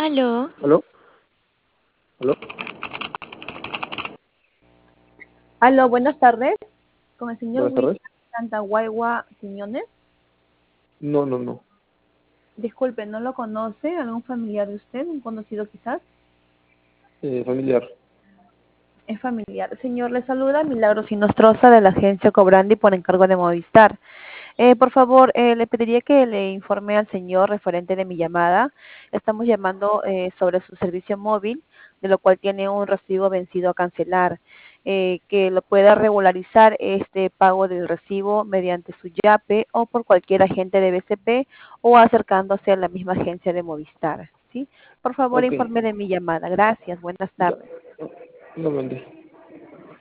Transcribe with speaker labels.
Speaker 1: Aló,
Speaker 2: ¿Aló? ¿Aló?
Speaker 3: Aló, buenas tardes. Con el señor
Speaker 2: Buenas tardes.
Speaker 3: William Santaguagua Quiñones.
Speaker 2: No, no, no.
Speaker 3: Disculpe, ¿no lo conoce? ¿Algún familiar de usted? ¿Un conocido quizás?
Speaker 2: Familiar.
Speaker 3: Es familiar. Señor, le saluda Milagros Inostroza de la agencia Cobrandi por encargo de Movistar. Por favor, le pediría que le informe al señor referente de mi llamada. Estamos llamando sobre su servicio móvil, de lo cual tiene un recibo vencido a cancelar. Que lo pueda regularizar este pago del recibo mediante su YAPE o por cualquier agente de BCP o acercándose a la misma agencia de Movistar. ¿Sí? Por favor,
Speaker 2: Ok,
Speaker 3: informe de mi llamada. Gracias. Buenas
Speaker 2: ya.
Speaker 3: tardes.
Speaker 2: Un momento.